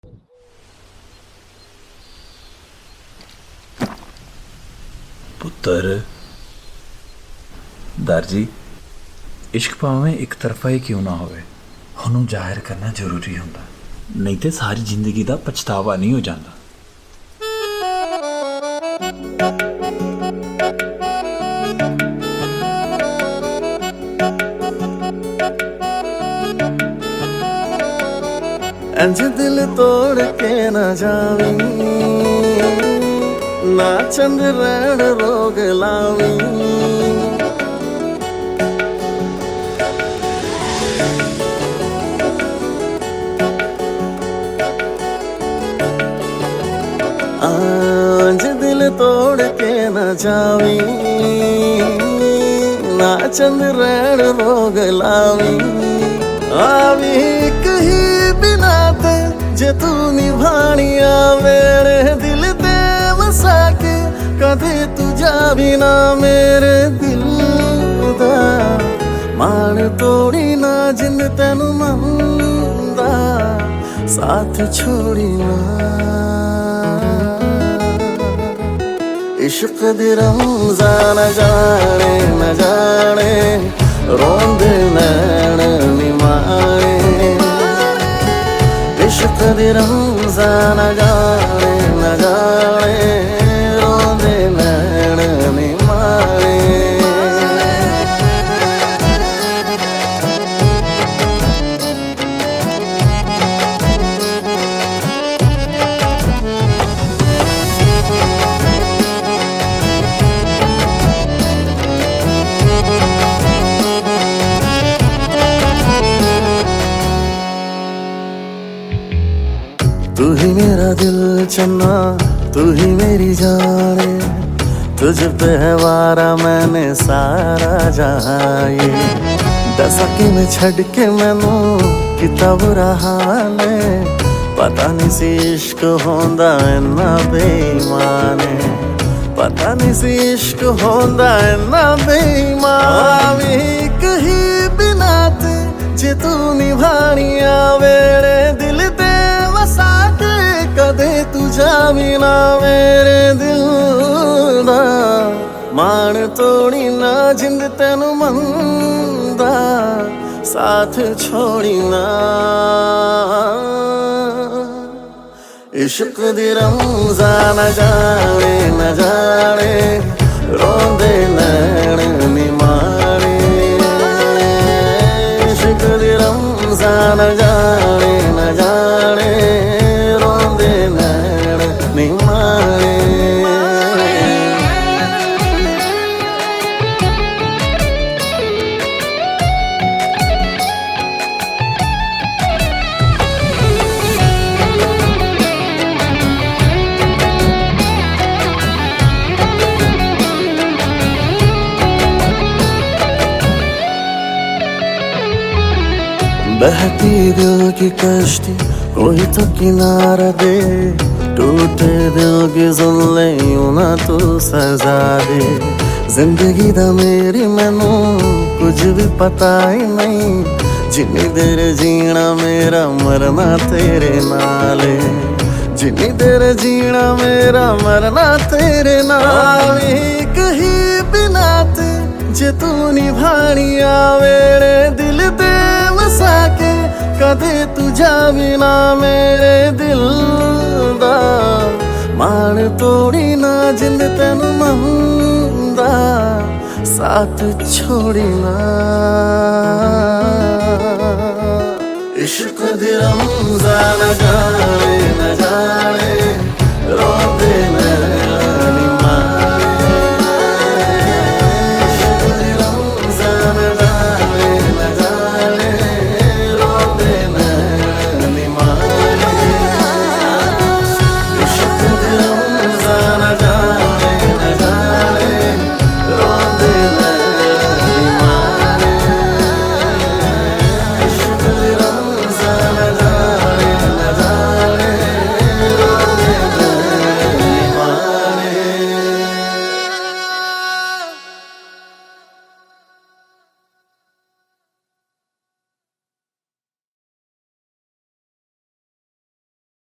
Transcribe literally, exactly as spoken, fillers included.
ਪੁੱਤਰ ਦਰਜੀ ਇਸ਼ਕ ਭਾਵੇਂ ਇੱਕ ਤਰਫਾ ਹੀ ਕਿਉਂ ਨਾ ਹੋਵੇ, ਉਹਨੂੰ ਜ਼ਾਹਿਰ ਕਰਨਾ ਜ਼ਰੂਰੀ ਹੁੰਦਾ, ਨਹੀਂ ਤੇ ਸਾਰੀ ਜ਼ਿੰਦਗੀ ਦਾ ਪਛਤਾਵਾ ਨਹੀਂ ਹੋ ਜਾਂਦਾ। इंज दिल तोड़ के न जावी, ना चंद रैण रोग लावी। इंज दिल तोड़ के न जावी, ना चंद रैण रोग लावी। आवी कही बिना ते जे तू निभाणिया मेरे दिल ते वसा के, कदे तू जा बिना मेरे दिल दा मान तोड़ी ना जिन तेनू मंदा साथ छोड़ी ना। इश्क दी रमज़ान न जाने न जाने रोंदे नैण निमाणे। इश्क दी रमज़ान न जाने न जाने रोंदे नैण निमाणे। तू ही मेरा दिल चन्ना, तू ही मेरी जाने, तुझ पे है वारा मैंने सारा जहां। ये दसा कि मैं छड़ के मैनू किता बुरा हाल है, पता नहीं सी इश्क होंदा इन्ना बेईमाने, पता नहीं सी इश्क होंदा इन्ना बेईमान। कही बिना ते जे तू निभाणिया मेरे दिल ते वसा के, कदे तू जा बिना मेरे दिल दा मान तोड़ी ना जिंद तेनू मंदा साथ छोड़ी ना। इश्क दी रमज़ान न जाने न जाने रोंदे नैण निमाणे। इश्क दी रमज़ान न जाने न जाने रोंदे नैण निमाणे। बहती दिल की कश्ती कोई तो किनारा दे, टूटे दिल की सुन ले यूं ना तू सजा दे। जिंदगी दा मेरी मैनू कुछ भी पता ही नहीं, जिन्नी देर जीना मेरा मरना तेरे नाले, जिन्नी देर जीना मेरा मरना तेरे नाल। कही बिना ते जे तू निभाणिया मेरे दिल ते वसा के, कदे तू जा बिना मेरे दिल दा मान तोड़ी ना जिंद तेनू मंदा साथ छोड़ी ना। इश्क दी रमज़ान न जाने